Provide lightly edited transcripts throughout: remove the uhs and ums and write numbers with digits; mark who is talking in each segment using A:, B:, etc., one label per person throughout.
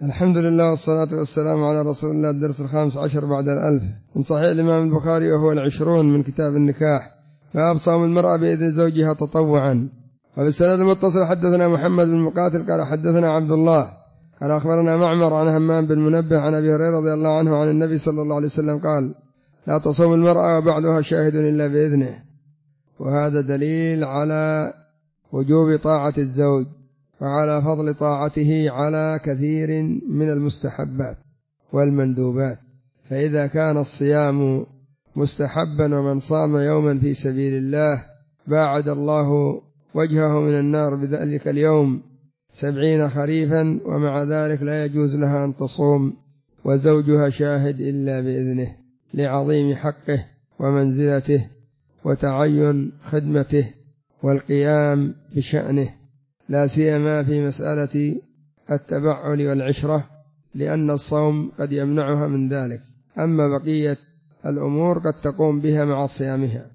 A: الحمد لله والصلاة والسلام على رسول الله. الدرس 15 بعد 1000 من صحيح الإمام البخاري، وهو 20 من كتاب النكاح. باب صوم المرأة بإذن زوجها تطوعا. وبالسند المتصل حدثنا محمد بن مقاتل قال حدثنا عبد الله قال أخبرنا معمر عن همام بن منبه عن أبي هريرة رضي الله عنه عن النبي صلى الله عليه وسلم قال: لا تصوم المرأة وبعدها شاهد إلا بإذنه. وهذا دليل على وجوب طاعة الزوج وعلى فضل طاعته على كثير من المستحبات والمندوبات. فإذا كان الصيام مستحبا ومن صام يوما في سبيل الله باعد الله وجهه من النار بذلك اليوم 70 خريفا، ومع ذلك لا يجوز لها أن تصوم وزوجها شاهد إلا بإذنه، لعظيم حقه ومنزلته وتعين خدمته والقيام بشأنه، لا سيما في مسألة التبعل والعشرة، لأن الصوم قد يمنعها من ذلك. أما بقية الأمور قد تقوم بها مع صيامها.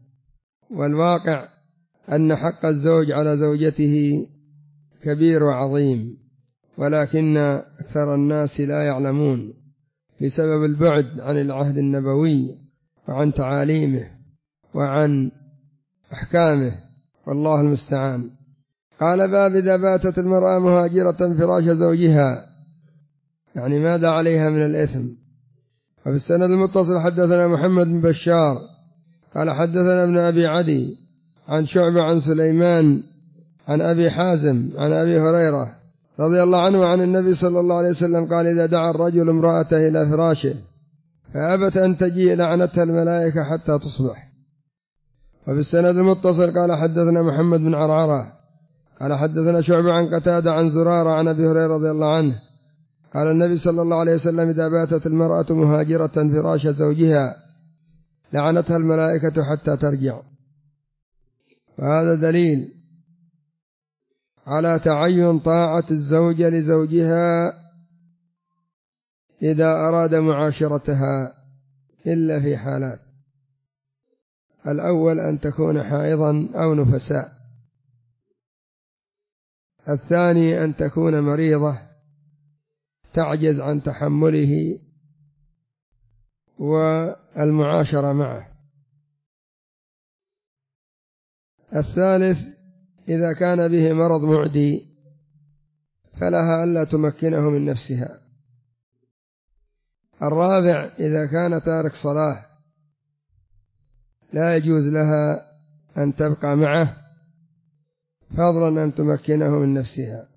A: والواقع أن حق الزوج على زوجته كبير وعظيم، ولكن أكثر الناس لا يعلمون بسبب البعد عن العهد النبوي وعن تعاليمه وعن أحكامه، والله المستعان. قال: باب إذا باتت المرأة مهاجرة فراش زوجها، يعني ماذا عليها من الإثم. وفي السند المتصل حدثنا محمد بن بشار قال حدثنا ابن أبي عدي عن شعبة عن سليمان عن أبي حازم عن أبي هريرة رضي الله عنه عن النبي صلى الله عليه وسلم قال: إذا دعا الرجل امرأته إلى فراشه فأبت أن تجيء لعنتها الملائكة حتى تصبح. وفي السند المتصل قال حدثنا محمد بن عرعرة قال حدثنا شعبة عن قتادة عن زرارة عن أبي هريرة رضي الله عنه قال النبي صلى الله عليه وسلم: إذا باتت المرأة مهاجرة فراش زوجها لعنتها الملائكة حتى ترجع. وهذا دليل على تعين طاعة الزوجة لزوجها إذا أراد معاشرتها، إلا في حالات: الأول أن تكون حائضا أو نفساء، الثاني أن تكون مريضة تعجز عن تحمله والمعاشرة معه، الثالث إذا كان به مرض معدي فلها ألا تمكنه من نفسها، الرابع إذا كان تارك صلاة لا يجوز لها أن تبقى معه فضلا أن تمكنه من نفسها،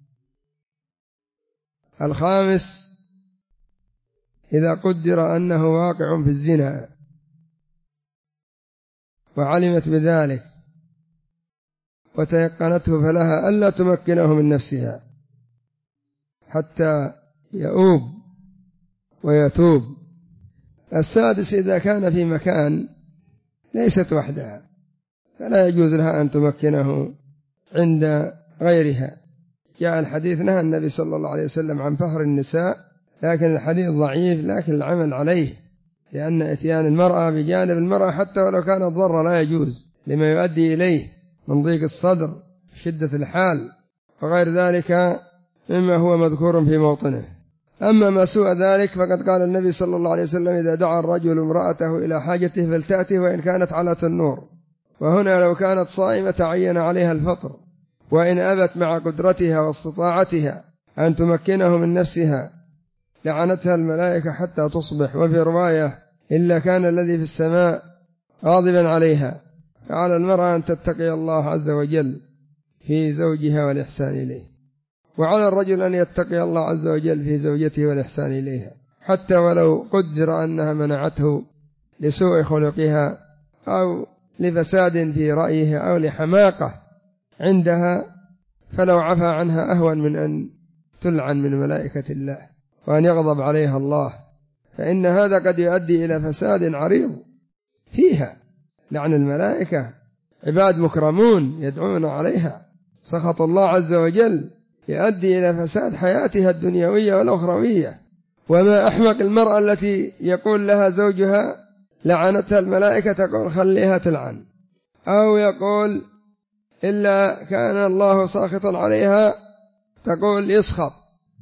A: الخامس إذا قدر أنه واقع في الزنا وعلمت بذلك وتيقنته فلها ألا تمكنه من نفسها حتى يؤوب ويتوب، السادس إذا كان في مكان ليست وحدها فلا يجوز لها أن تمكنه عند غيرها. جاء الحديث نهى النبي صلى الله عليه وسلم عن فخر النساء، لكن الحديث ضعيف، لكن العمل عليه، لأن إتيان المرأة بجانب المرأة حتى ولو كان الضر لا يجوز لما يؤدي إليه من ضيق الصدر شدة الحال وغير ذلك مما هو مذكور في موطنه. أما ما سوى ذلك فقد قال النبي صلى الله عليه وسلم: إذا دعا الرجل امرأته إلى حاجته فلتأته وإن كانت على النور. وهنا لو كانت صائمة تعين عليها الفطر، وإن أبت مع قدرتها واستطاعتها أن تمكنه من نفسها لعنتها الملائكة حتى تصبح. وفي رواية: إلا كان الذي في السماء غاضبا عليها. فعلى المرأة أن تتقي الله عز وجل في زوجها والإحسان إليه، وعلى الرجل أن يتقي الله عز وجل في زوجته والإحسان إليها، حتى ولو قدر أنها منعته لسوء خلقها أو لفساد في رأيها أو لحماقة عندها، فلو عفى عنها أهون من أن تلعن من ملائكة الله وأن يغضب عليها الله، فإن هذا قد يؤدي إلى فساد عريض فيها. لعن الملائكة عباد مكرمون يدعون عليها، سخط الله عز وجل يؤدي إلى فساد حياتها الدنيوية والأخروية. وما أحمق المرأة التي يقول لها زوجها لعنتها الملائكة تقول خليها تلعن، أو يقول إلا كان الله ساخطا عليها تقول يسخط،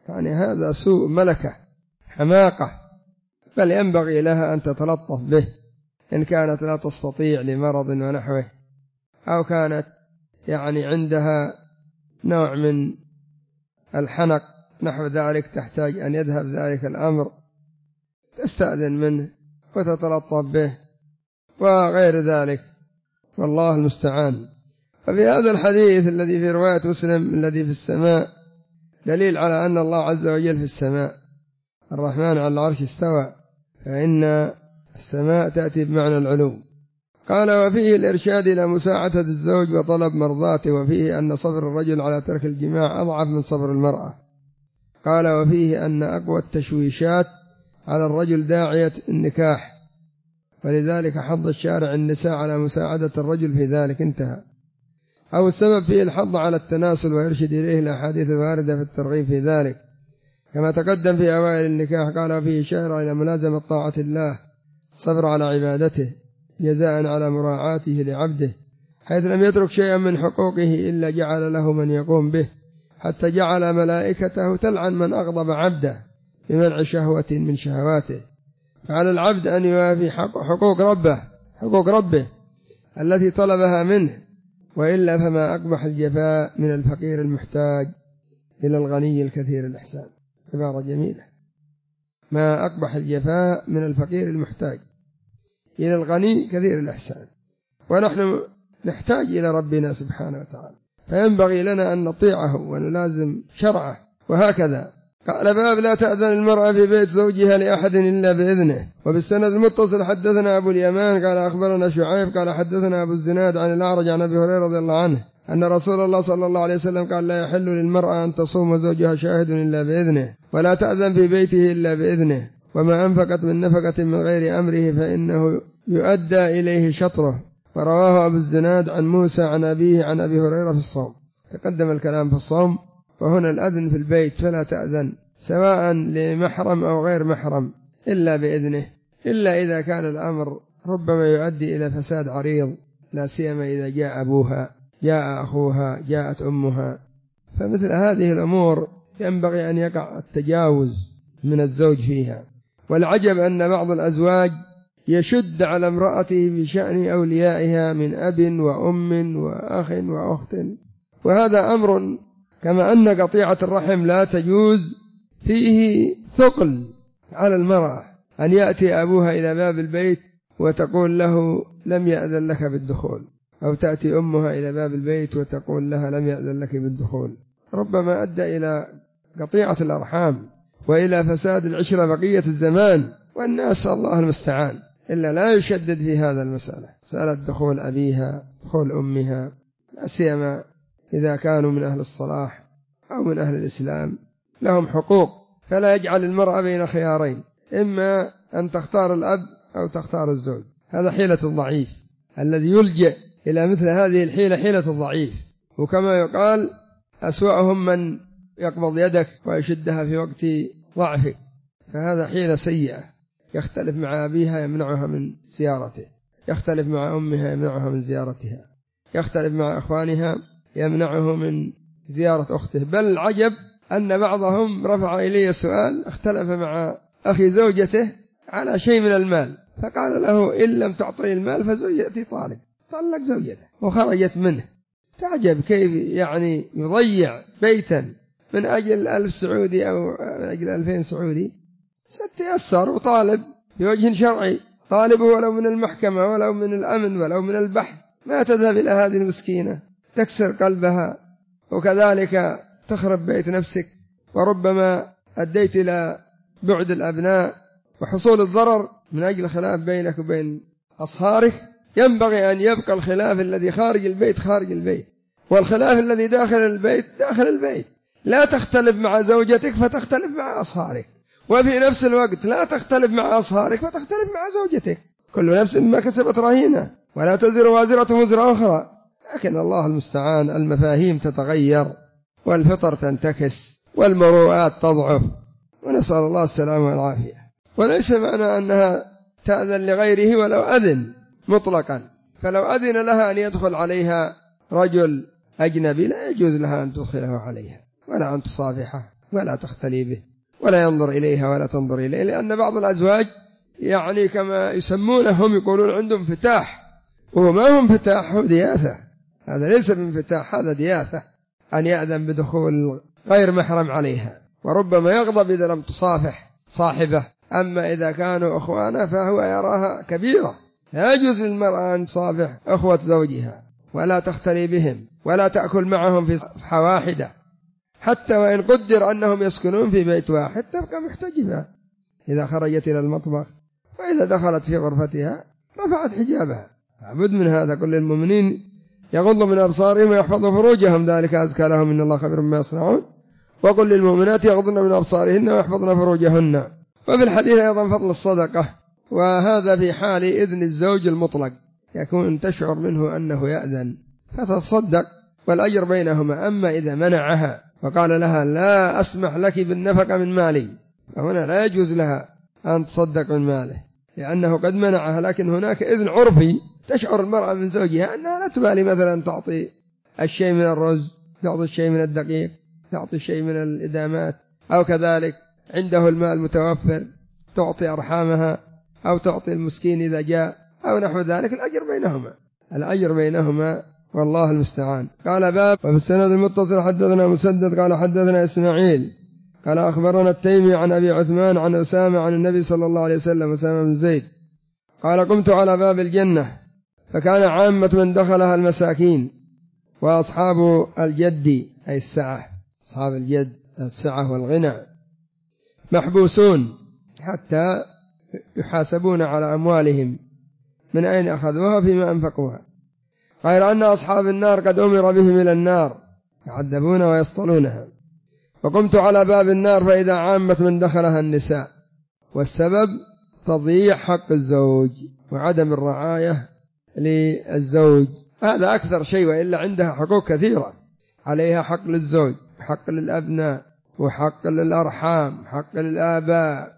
A: يعني هذا سوء ملكة حماقة، بل ينبغي لها أن تتلطف به إن كانت لا تستطيع لمرض ونحوه، أو كانت يعني عندها نوع من الحنق نحو ذلك تحتاج أن يذهب ذلك الأمر، تستأذن منه وتتلطف به وغير ذلك، والله المستعان. ففي هذا الحديث الذي في رواية مسلم الذي في السماء دليل على أن الله عز وجل في السماء، الرحمن على العرش استوى، فإن السماء تأتي بمعنى العلو. قال وفيه الإرشاد إلى مساعدة الزوج وطلب مرضاته، وفيه أن صبر الرجل على ترك الجماع أضعف من صبر المرأة. قال وفيه أن أقوى التشويشات على الرجل داعية النكاح، ولذلك حض الشارع النساء على مساعدة الرجل في ذلك، انتهى. أو السبب فيه الحض على التناسل ويرشد إليه الأحاديث الواردة في الترغيب في ذلك، كما تقدم في أوائل النكاح. قال وفيه إشارة إلى ملازمة طاعة الله، الصبر على عبادته جزاء على مراعاته لعبده، حيث لم يترك شيئا من حقوقه إلا جعل له من يقوم به، حتى جعل ملائكته تلعن من أغضب عبده بمنع شهوة من شهواته. فعلى العبد أن يوافي حقوق ربه التي طلبها منه، وإلا فما أقبح الجفاء من الفقير المحتاج إلى الغني الكثير الإحسان. عبارة جميلة، ما أقبح الجفاء من الفقير المحتاج إلى الغني كثير الإحسان. ونحن نحتاج إلى ربنا سبحانه وتعالى، فينبغي لنا أن نطيعه ونلازم شرعه. وهكذا قال باب لا تأذن المرأة في بيت زوجها لأحد إلا بإذنه. وبالسند المتصل حدثنا أبو اليمان قال أخبرنا شعيب قال حدثنا أبو الزناد عن الأعرج عن أبي هريرة رضي الله عنه أن رسول الله صلى الله عليه وسلم قال لا يحل للمرأة أن تصوم زوجها شاهد إلا بإذنه، ولا تأذن في بيته إلا بإذنه، وما أنفقت من نفقة من غير أمره فإنه يؤدى إليه شطره. ورواه أبو الزناد عن موسى عن أبيه عن أبي هريرة في الصوم. تقدم الكلام في الصوم، وهنا الأذن في البيت، فلا تأذن سواء لمحرم أو غير محرم إلا بإذنه، إلا إذا كان الأمر ربما يؤدي إلى فساد عريض، لا سيما إذا جاء أبوها، جاء أخوها، جاءت أمها، فمثل هذه الأمور ينبغي أن يقع التجاوز من الزوج فيها. والعجب أن بعض الأزواج يشد على امرأته بشأن أوليائها من أب وأم وأخ وأخت، وهذا أمر كما أن قطيعة الرحم لا تجوز، فيه ثقل على المرأة أن يأتي أبوها إلى باب البيت وتقول له لم يأذن لك بالدخول، أو تأتي أمها إلى باب البيت وتقول لها لم يأذن لك بالدخول، ربما أدى إلى قطيعة الأرحام وإلى فساد العشرة بقية الزمان، والناس الله المستعان. إلا لا يشدد في هذا المسألة، مسألة دخول أبيها دخول أمها، لا سيما إذا كانوا من أهل الصلاح أو من أهل الإسلام لهم حقوق. فلا يجعل المرأة بين خيارين، إما أن تختار الأب أو تختار الزوج. هذا حيلة الضعيف الذي يلجأ إلى مثل هذه الحيلة، حيلة الضعيف. وكما يقال أسوأهم من يقبض يدك ويشدها في وقت ضعفك، فهذا حيلة سيئة. يختلف مع أبيها يمنعها من زيارته، يختلف مع أمها يمنعها من زيارتها، يختلف مع أخوانها يمنعه من زيارة أخته. بل العجب أن بعضهم رفع إلي السؤال، اختلف مع أخي زوجته على شيء من المال، فقال له إن لم تعطي المال فزوجتي طلق زوجته وخرجت منه. تعجب كيف يعني يضيع بيتا من أجل 1000 سعودي أو من أجل 2000 سعودي. ستيسر وطالب بوجه شرعي، طالبه ولو من المحكمة ولو من الأمن ولو من البحث، ما تذهب إلى هذه المسكينة تكسر قلبها، وكذلك تخرب بيت نفسك، وربما أديت إلى بعد الأبناء وحصول الضرر من أجل خلاف بينك وبين أصهارك. ينبغي أن يبقى الخلاف الذي خارج البيت خارج البيت، والخلاف الذي داخل البيت داخل البيت. لا تختلف مع زوجتك فتختلف مع أصهارك، وفي نفس الوقت لا تختلف مع أصهارك فتختلف مع زوجتك. كل نفس ما كسبت رهينة، ولا تزر وازرة وزر أخرى. لكن الله المستعان المفاهيم تتغير والفطر تنتكس والمروءات تضعف، ونسأل الله السلامة والعافية. وليس معنى أنها تأذن لغيره ولو أذن مطلقا، فلو أذن لها أن يدخل عليها رجل أجنبي لا يجوز لها أن تدخله عليها ولا أن تصافحه ولا تختلي به ولا ينظر إليها ولا تنظر إليه، لأن بعض الأزواج يعني كما يسمونهم يقولون عندهم انفتاح، وهو ما هو انفتاح، هو دياثة. هذا ليس بانفتاح، هذا دياثة، أن يأذن بدخول غير محرم عليها، وربما يغضب إذا لم تصافح صاحبه. أما إذا كانوا أخوانا فهو يراها كبيرة، لا يجوز للمرأة أن تصافح أخوة زوجها ولا تختلي بهم ولا تأكل معهم في صفحة واحدة، حتى وإن قدر أنهم يسكنون في بيت واحد تبقى محتجبة إذا خرجت إلى المطبخ، وإذا دخلت في غرفتها رفعت حجابها. لابد من هذا. كل المؤمنين يغضوا من أبصارهم ويحفظوا فروجهم، ذلك أزكى لهم إن الله خبير بما يصنعون. وقل للمؤمنات يغضن من أبصارهن ويحفظن فروجهن. وفي الحديث أيضا فضل الصدقة، وهذا في حال إذن الزوج المطلق، يكون تشعر منه أنه يأذن فتصدق والأجر بينهما. أما إذا منعها وقال لها لا أسمح لك بالنفقة من مالي، فهنا لا يجوز لها أن تصدق من ماله، لأنه قد منعها. لكن هناك إذن عرفي تشعر المرأة من زوجها أنها لا تبالي، مثلا تعطي الشيء من الرز، تعطي الشيء من الدقيق، تعطي الشيء من الإدامات، أو كذلك عنده المال متوفر تعطي أرحامها، أو تعطي المسكين إذا جاء، أو نحو ذلك. الأجر بينهما والله المستعان. قال باب. وفي السند المتصل حدثنا مسدد قال حدثنا إسماعيل قال أخبرنا التيمي عن أبي عثمان عن أسامة عن النبي صلى الله عليه وسلم، أسامة بن زيد قال قمت على باب الجنة فكان عامة من دخلها المساكين وأصحاب الجد أي السعة، أصحاب الجد السعة والغنى محبوسون حتى يحاسبون على أموالهم من أين أخذوها فيما أنفقوها، غير أن أصحاب النار قد أمر بهم إلى النار يعذبون ويسطلونها. وقمت على باب النار فإذا عامة من دخلها النساء، والسبب تضييع حق الزوج وعدم الرعاية للزوج، هذا أكثر شيء، وإلا عندها حقوق كثيرة عليها، حق للزوج، حق للأبناء، وحق للأرحام، حق للآباء،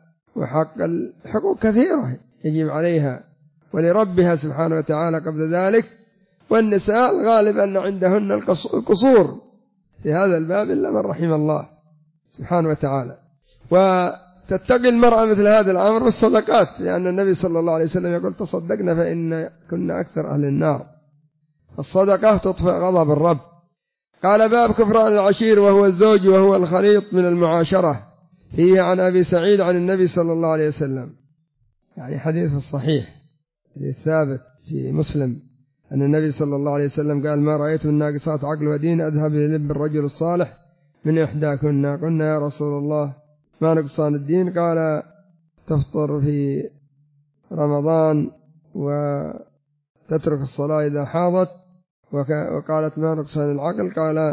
A: حقوق كثيرة يجب عليها ولربها سبحانه وتعالى قبل ذلك. والنساء الغالب أن عندهن القصور في هذا الباب إلا من رحم الله سبحانه وتعالى. وتتقي المرأة مثل هذا الأمر بالصدقات، لأن النبي صلى الله عليه وسلم يقول تصدقنا فإن كنا أكثر أهل النار. الصدقة تطفئ غضب الرب. قال باب كفران العشير وهو الزوج وهو الخليط من المعاشرة، فيه عن أبي سعيد عن النبي صلى الله عليه وسلم، يعني حديث الصحيح الثابت في مسلم أن النبي صلى الله عليه وسلم قال ما رأيت من ناقصات عقل ودين أذهب للب الرجل الصالح من إحداكن. قلنا يا رسول الله ما نقصان الدين؟ قال تفطر في رمضان وتترك الصلاة إذا حاضت. وقالت ما نقصان العقل؟ قال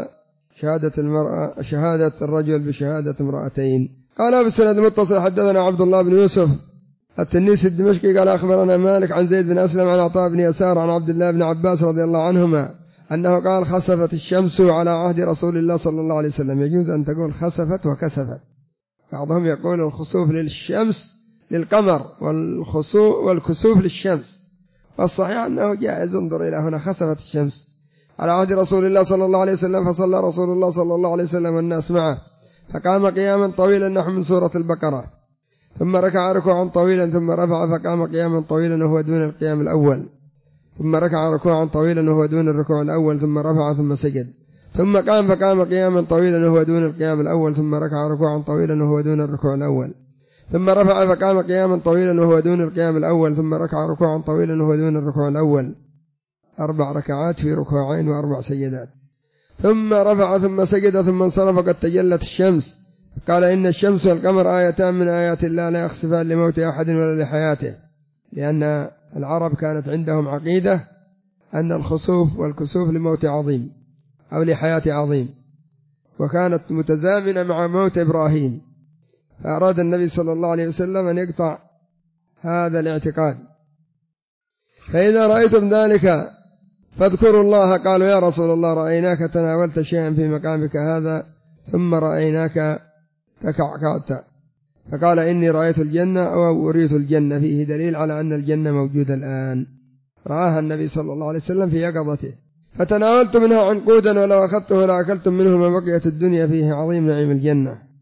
A: شهادة الرجل بشهادة امرأتين. قال بالسند المتصل حدثنا عبد الله بن يوسف التنيسي الدمشقي قال أخبرنا مالك عن زيد بن أسلم عن عطاء بن يسار عن عبد الله بن عباس رضي الله عنهما أنه قال خسفت الشمس على عهد رسول الله صلى الله عليه وسلم. يجوز أن تقول خسفت وكسفت، بعضهم يقول الخسوف للشمس للقمر والكسوف للشمس، والصحيح أنه جائز. انظر إلى هنا خسفت الشمس على عهد رسول الله صلى الله عليه وسلم فصلى رسول الله صلى الله عليه وسلم والناس معه فقام قياما طويلا نحو من سورة البقرة، ثم ركع ركوعا طويلا ثم رفع فقام قياما طويلا وهو دون القيام الأول، ثم ركع ركوعا طويلا وهو دون الركوع الأول، ثم رفع ثم سجد، ثم قام فقام قياما طويلا وهو دون القيام الأول، ثم ركع ركوعا طويلا وهو دون الركوع الأول، ثم رفع فقام قياما طويلا وهو دون القيام الأول، ثم ركع ركوعا طويلا وهو دون الركوع الأول. 4 ركعات في ركوعين و4 سجدات، ثم رفع ثم سجد ثم انصرف قد تجلت الشمس. قال إن الشمس والقمر آيتان من آيات الله لا يخسفان لموت أحد ولا لحياته، لأن العرب كانت عندهم عقيدة أن الخسوف والكسوف لموت عظيم أو لحياة عظيم، وكانت متزامنة مع موت إبراهيم، فأراد النبي صلى الله عليه وسلم أن يقطع هذا الاعتقاد. فإذا رأيتم ذلك فاذكروا الله. قالوا يا رسول الله رأيناك تناولت شيئا في مقامك هذا ثم رأيناك تكعكعت. فقال إني رأيت الجنة أو أريت الجنة، فيه دليل على أن الجنة موجودة الآن، رآها النبي صلى الله عليه وسلم في يقظته. فتناولت منها عنقودا ولو أخذته لأكلتم منه ما بقيت الدنيا، فيه عظيم نعيم الجنة.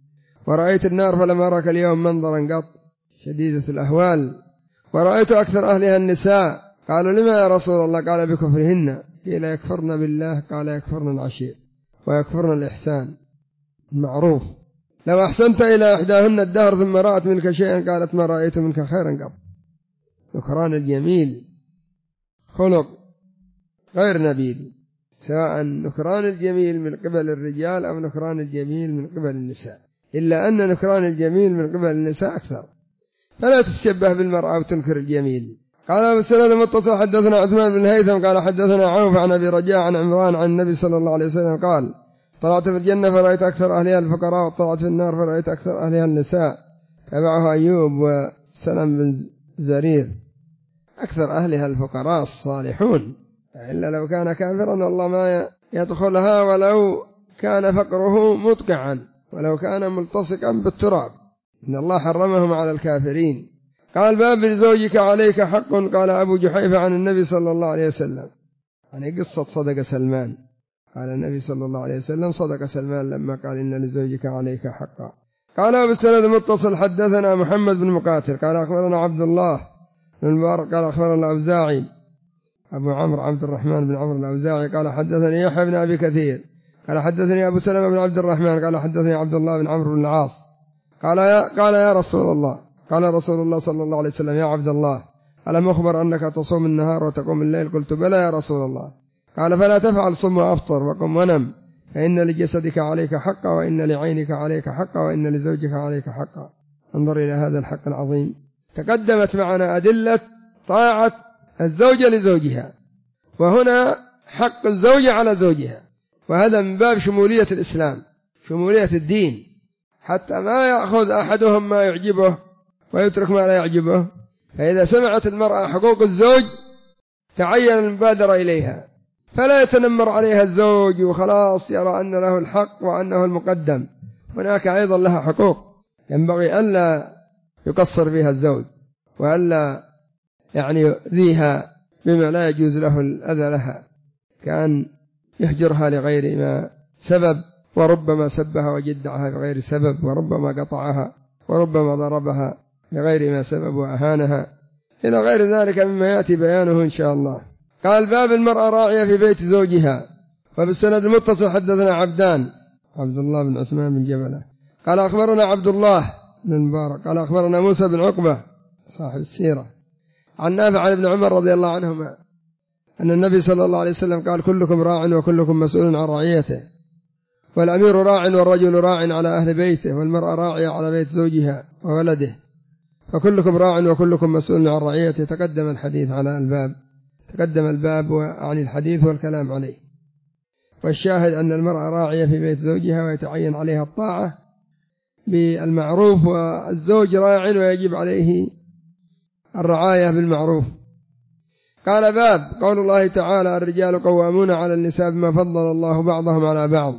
A: ورأيت النار فلم أرك اليوم منظرا قط شديدة الأهوال، ورأيت أكثر أهلها النساء. قالوا لما يا رسول الله؟ قال بكفرهن. قيل يكفرن بالله؟ قال يكفرن العشير ويكفرن الإحسان المعروف. لو أحسنت إلى إحداهن الدهر ثم رأت منك شيئا قالت ما رأيت منك خيرا قط. نكران الجميل خلق غير نبيل، سواء نكران الجميل من قبل الرجال أو نكران الجميل من قبل النساء، إلا أن نكران الجميل من قبل النساء أكثر، فلا تتشبه بالمرأة وتنكر الجميل. قال بالسند المتصل حدثنا عثمان بن الهيثم قال حدثنا عوف عن أبي رجاء عن عمران عن النبي صلى الله عليه وسلم قال طلعت في الجنة فرأيت أكثر أهلها الفقراء، وطلعت في النار فرأيت أكثر أهلها النساء. تبعه أيوب وسلم بن زرير. أكثر أهلها الفقراء الصالحون، إلا لو كان كافرا الله ما يدخلها ولو كان فقره مدقعا ولو كان ملتصقا بالتراب، إن الله حرمهم على الكافرين. قال باب لزوجك عليك حق. قال أبو جحيفة عن النبي صلى الله عليه وسلم، يعني قصة صدق سلمان. قال النبي صلى الله عليه وسلم صدق سلمان لما قال إن لزوجك عليك حقا. قال بالسند المتصل حدثنا محمد بن مقاتل قال أخبرنا عبد الله بن المبارك قال أخبرنا الأوزاعي أبو عمرو عبد الرحمن بن عمرو الأوزاعي قال حدثني يحيى بن أبي كثير قال حدثني أبو سلمة بن عبد الرحمن قال حدثني عبد الله بن عمرو بن العاص قال يا رسول الله، قال رسول الله صلى الله عليه وسلم يا عبد الله ألم أخبر أنك تصوم النهار وتقوم الليل؟ قلت بلى يا رسول الله. قال فلا تفعل، صم وأفطر وقم ونم، فإن لجسدك عليك حقا وإن لعينك عليك حقا وإن لزوجك عليك حقا. انظر إلى هذا الحق العظيم. تقدمت معنا أدلة طاعة الزوجة لزوجها، وهنا حق الزوجة على زوجها، وهذا من باب شمولية الإسلام، شمولية الدين، حتى ما يأخذ أحدهم ما يعجبه ويترك ما لا يعجبه. فإذا سمعت المرأة حقوق الزوج تعين المبادرة إليها، فلا يتنمر عليها الزوج وخلاص يرى أن له الحق وأنه المقدم. هناك أيضا لها حقوق ينبغي ألا يقصر فيها الزوج، وألا يؤذيها بما لا يجوز له الأذى لها، كان يهجرها لغير ما سبب، وربما سبها وجدعها بغير سبب، وربما قطعها، وربما ضربها لغير ما سبب وأهانها، إلى غير ذلك مما يأتي بيانه إن شاء الله. قال باب المرأة راعية في بيت زوجها. وبالسند المتصل حدثنا عبدان عبد الله بن عثمان بن جبلة قال أخبرنا عبد الله بن المبارك قال أخبرنا موسى بن عقبة صاحب السيرة عن نافع عن ابن عمر رضي الله عنهما أن النبي صلى الله عليه وسلم قال كلكم راع وكلكم مسؤول عن رعيته، والأمير راع والرجل راع على أهل بيته، والمرأة راعية على بيت زوجها وولده، فكلكم راع وكلكم مسؤول عن رعيته. تقدم الحديث على الباب، تقدم الباب عن الحديث والكلام عليه. والشاهد أن المرأة راعية في بيت زوجها ويتعين عليها الطاعة بالمعروف، والزوج راع ويجب عليه الرعاية بالمعروف. قال باب قول الله تعالى الرجال قوامون على النساء بما فضل الله بعضهم على بعض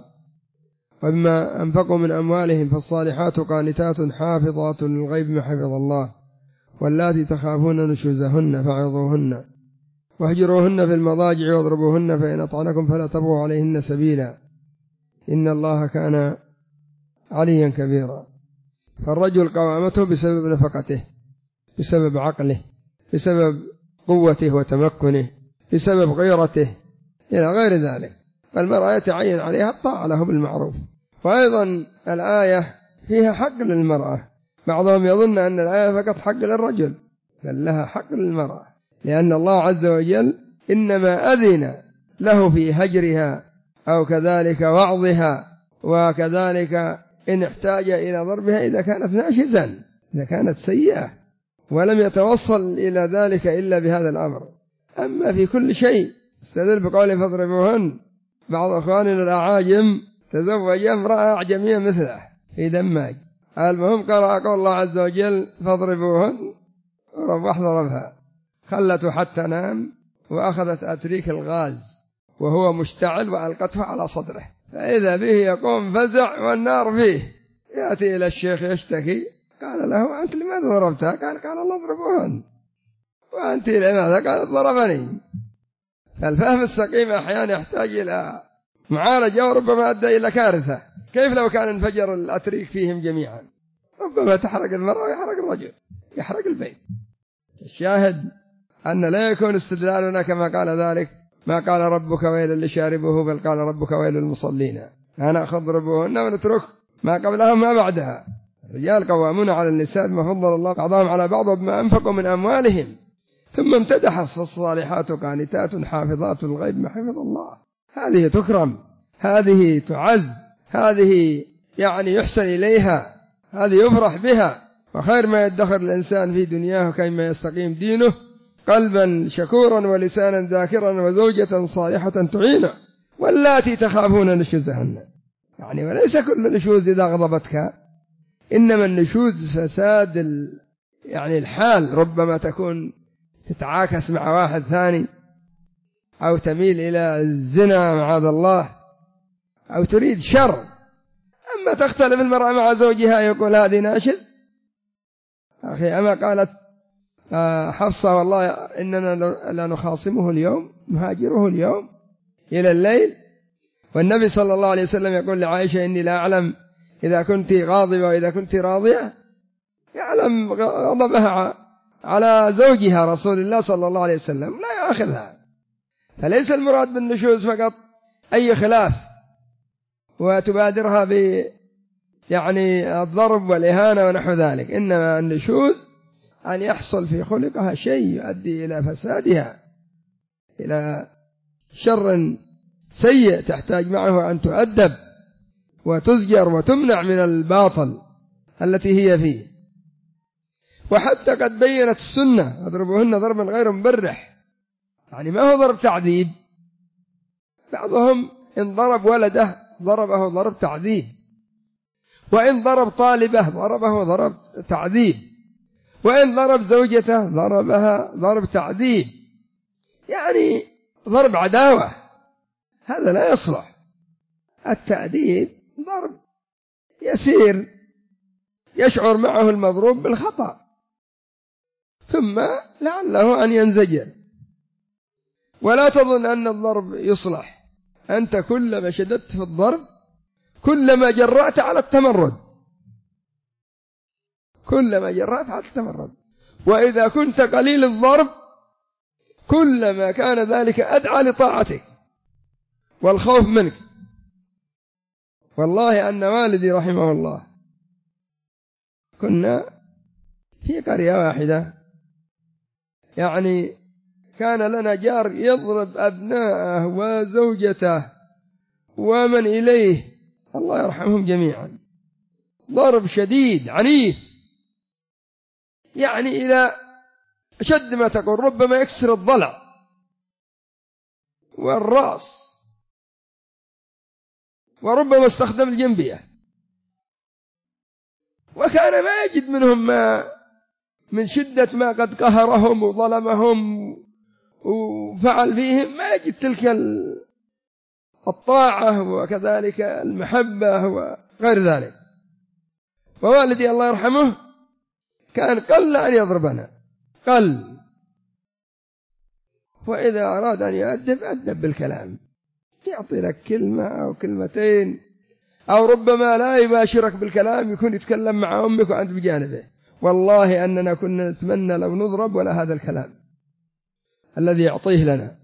A: وبما أنفقوا من أموالهم، فالصالحات قانتات حافظات للغيب ما حفظ الله، واللاتي تخافون نشوزهن فعظوهن واهجروهن في المضاجع واضربوهن، فإن أطعنكم فلا تبغوا عليهن سبيلا إن الله كان عليا كبيرا. فالرجل قوامته بسبب نفقته، بسبب عقله، بسبب قوته وتمكنه، بسبب غيرته إلى غير ذلك. فالمرأة يتعين عليها الطاعة له بالمعروف. وأيضا الآية فيها حق للمرأة، بعضهم يظن أن الآية فقط حق للرجل، بل لها حق للمرأة، لأن الله عز وجل إنما أذن له في هجرها أو كذلك وعظها، وكذلك إن احتاج إلى ضربها إذا كانت ناشزا، إذا كانت سيئة، ولم يتوصل إلى ذلك إلا بهذا الأمر. أما في كل شيء استدل بقوله فاضربوهن. بعض أخواننا الأعاجم تزوج امرأة أعجمية مثله في دماج، المهم قرأ قول الله عز وجل فاضربوهن، ورب ضربها، خلته حتى نام، وأخذت أتريك الغاز وهو مشتعل وألقته على صدره، فإذا به يقوم فزع والنار فيه، يأتي إلى الشيخ يشتكي، قال له أنت لماذا ضربتها؟ قال الله اضربوهن. وأنت لماذا؟ قال ضربني. فالفهم السقيم أحيانا يحتاج إلى معالجة وربما أدى إلى كارثة، كيف لو كان انفجر الأتريك فيهم جميعا؟ ربما تحرق المرأة ويحرق الرجل، يحرق البيت. الشاهد أن لا يكون استدلالنا كما قال ذلك ما قال ربك ويل لشاربه، بل قال ربك ويل للمصلين. نأخذ ضربهن ونترك ما قبلها وما بعدها. الرجال قوامون على النساء بما فضل الله بعضهم على بعض وبما أنفقوا من أموالهم. ثم امتدح الصالحات قانتات حافظات الغيب ما حفظ الله. هذه تكرم، هذه تعز، هذه يعني يحسن إليها، هذه يفرح بها. وخير ما يدخر الإنسان في دنياه كيما يستقيم دينه قلبا شكورا ولسانا ذاكرا وزوجة صالحة تعينه واللاتي تخافون نشوزهن. يعني وليس كل نشوز إذا غضبتك، إنما النشوز فساد يعني الحال، ربما تكون تتعاكس مع واحد ثاني، أو تميل إلى الزنا معاذ الله، أو تريد شر. أما تختلف المرأة مع زوجها يقول هذه ناشز. أخي أما قالت حفصة والله إننا لا نخاصمه اليوم، نهاجره اليوم إلى الليل. والنبي صلى الله عليه وسلم يقول لعائشة إني لا أعلم إذا كنت غاضبة وإذا كنت راضية، يعلم غضبها على زوجها رسول الله صلى الله عليه وسلم لا يأخذها. فليس المراد بالنشوز فقط أي خلاف وتبادرها يعني الضرب والإهانة ونحو ذلك، إنما النشوز أن يحصل في خلقها شيء يؤدي إلى فسادها، إلى شر سيء تحتاج معه أن تؤدب وتزجر وتمنع من الباطل التي هي فيه. وحتى قد بينت السنة اضربوهن ضربا غير مبرح، يعني ما هو ضرب تعذيب. بعضهم إن ضرب ولده ضربه ضرب تعذيب، وإن ضرب طالبه ضربه ضرب تعذيب، وإن ضرب زوجته ضربها ضرب تعذيب، يعني ضرب عداوة. هذا لا يصلح. التأديب ضرب يسير يشعر معه المضروب بالخطأ ثم لعله أن ينزجر. ولا تظن أن الضرب يصلح، أنت كلما شددت في الضرب كلما جرأت على التمرد، كلما جرأت على التمرد. وإذا كنت قليل الضرب كلما كان ذلك أدعى لطاعتك والخوف منك. والله أن والدي رحمه الله كنا في قرية واحدة، يعني كان لنا جار يضرب أبناءه وزوجته ومن إليه الله يرحمهم جميعا ضرب شديد عنيف، يعني إلى أشد ما تقول، ربما يكسر الضلع والرأس، وربما استخدم الجنبية. وكان ما يجد منهم ما من شدة ما قد قهرهم وظلمهم وفعل فيهم، ما يجد تلك الطاعة وكذلك المحبة وغير ذلك. ووالدي الله يرحمه كان قل أن يضربنا، قل، وإذا أراد أن يؤدب أدب بالكلام، يعطي لك كلمة أو كلمتين، أو ربما لا يباشرك بالكلام، يكون يتكلم مع أمك وأنت بجانبه. والله أننا كنا نتمنى لو نضرب ولا هذا الكلام الذي يعطيه لنا.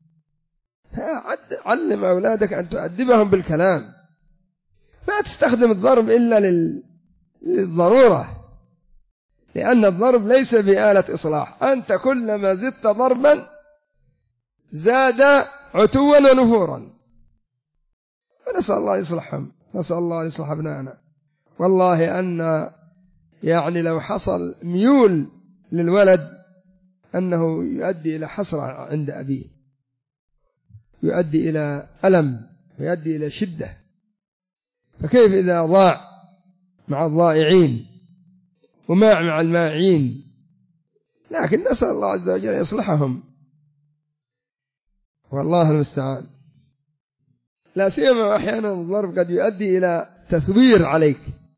A: علم أولادك أن تؤدبهم بالكلام، ما تستخدم الضرب إلا للضرورة، لأن الضرب ليس بآلة إصلاح. أنت كلما زدت ضربا زاد عتوا ونفورا. ونسأل الله يصلحهم، نسأل الله يصلح أبنائنا. والله أن يعني لو حصل ميول للولد أنه يؤدي إلى حسرة عند أبيه، يؤدي إلى ألم ويؤدي إلى شدة، فكيف إذا ضاع مع الضائعين وماع مع الماعين؟ لكن نسأل الله عز وجل يصلحهم، والله المستعان. لا سيما أحيانا الضرب قد يؤدي إلى تثوير عليك،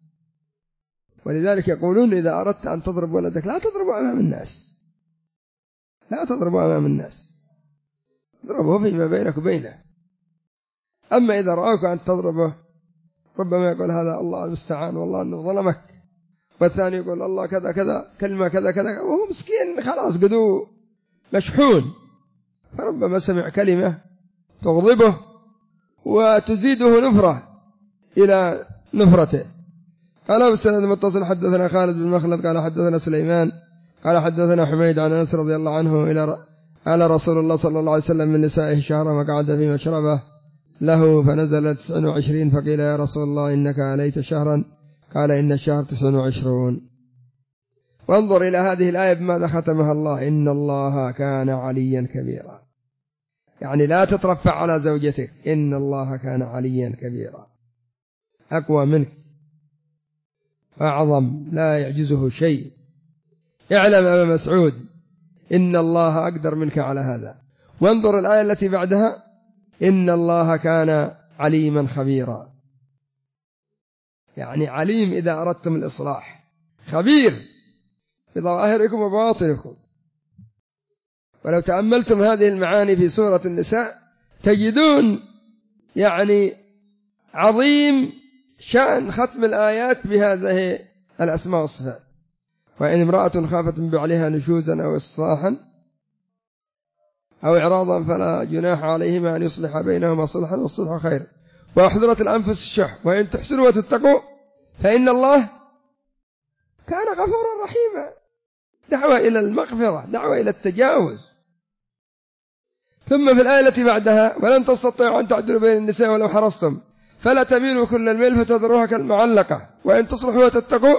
A: ولذلك يقولون إذا أردت أن تضرب ولدك لا تضربه أمام الناس، لا تضربه أمام الناس، اضربه فيما بينك وبينه. أما إذا رأوك أن تضربه ربما يقول هذا الله المستعان والله أنه ظلمك، والثاني يقول الله كذا كذا كلمة كذا كذا، وهو مسكين خلاص قدو مشحون، فربما سمع كلمة تغضبه وتزيده نفرة إلى نفرته. قال بالسند المتصل حدثنا خالد بن مخلد قال حدثنا سليمان قال حدثنا حميد عن أنس رضي الله عنه إلى رسول الله صلى الله عليه وسلم من نسائه شهرا وقعد في مشربه له فنزل 29 فقيل يا رسول الله إنك عليت شهرا قال إن الشهر 29. وانظر إلى هذه الآية بماذا ختمها الله: إن الله كان عليا كبيرا، يعني لا تترفع على زوجتك، إن الله كان عليا كبيرا، أقوى منك، أعظم، لا يعجزه شيء. اعلم أبا مسعود إن الله أقدر منك على هذا. وانظر الآية التي بعدها: إن الله كان عليما خبيرا، يعني عليم إذا أردتم الإصلاح، خبير بظواهركم وبواطنكم. ولو تأملتم هذه المعاني في سورة النساء تجدون يعني عظيم شأن ختم الآيات بهذه الأسماء والصفات. وإن امرأة خافت من بعلها نشوزا أو إصلاحا أو إعراضا فلا جناح عليهما أن يصلح بينهما صلحا والصلح خير وأحضرت الأنفس الشح وإن تحسنوا وتتقوا فإن الله كان غفورا رحيما. دعوة إلى المغفرة، دعوة إلى التجاوز. ثم في الآية التي بعدها: ولن تستطيعوا أن تعدلوا بين النساء ولو حرصتم فلا تميلوا كل الميل فتذروها كالمعلقة وإن تصلحوا وتتقوا.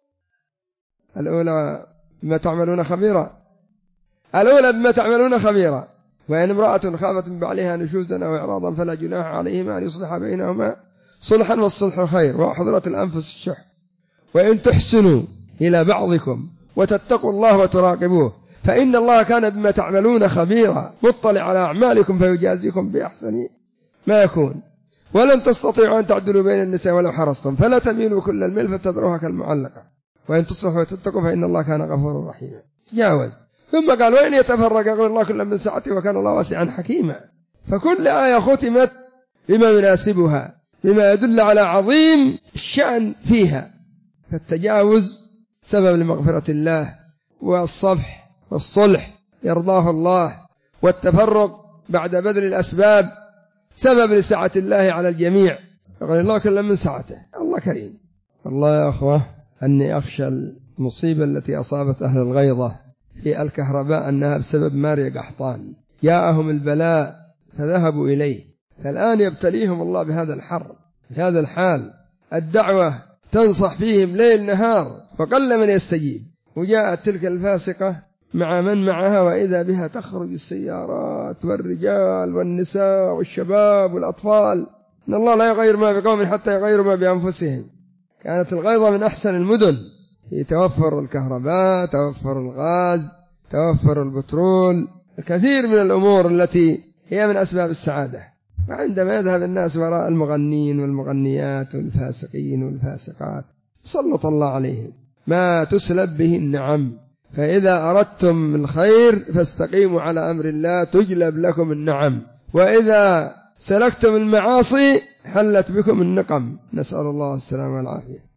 A: الأولى بما تعملون خبيرا، الأولى بما تعملون خبيرا. وإن امرأة خافت من بعلها نشوزا أو إعراضا فلا جناح عليهما أن يصلح بينهما صلحا والصلح خير وأحضرت الأنفس الشح وإن تحسنوا إلى بعضكم وتتقوا الله وتراقبوه فإن الله كان بما تعملون خبيرا مطلع على أعمالكم فيجازيكم بأحسن ما يكون. ولن تستطيعوا أن تعدلوا بين النساء ولو حرصتم فلا تميلوا كل الميل فتذروها كالمعلقة وإن تصلحوا وتتقوا فإن الله كان غفورا رحيما. تجاوز. ثم قال: وإن يتفرق يقول الله كل من سعته وكان الله واسعا حكيما. فكل آية ختمت بما يناسبها، بما يدل على عظيم الشأن فيها. فالتجاوز سبب لمغفرة الله، والصفح والصلح يرضاه الله، والتفرق بعد بذل الأسباب سبب لسعة الله على الجميع. يقول الله كل من سعته، الله كريم. والله يا أخوة أني أخشى المصيبة التي أصابت أهل الغيضة في الكهرباء أنها بسبب ماريا قحطان. جاءهم البلاء فذهبوا إليه، فالآن يبتليهم الله بهذا الحر، بهذا الحال. الدعوة تنصح فيهم ليل نهار وقل من يستجيب. وجاءت تلك الفاسقة مع من معها وإذا بها تخرج السيارات والرجال والنساء والشباب والأطفال. إن الله لا يغير ما بقوم حتى يغيروا ما بأنفسهم. كانت الغيضة من أحسن المدن في توفر الكهرباء، توفر الغاز، توفر البترول، الكثير من الأمور التي هي من أسباب السعادة. وعندما يذهب الناس وراء المغنين والمغنيات والفاسقين والفاسقات سلط الله عليهم ما تسلب به النعم. فإذا أردتم الخير فاستقيموا على أمر الله تجلب لكم النعم، وإذا سلكتم المعاصي حلت بكم النقم. نسأل الله السلامة والعافية.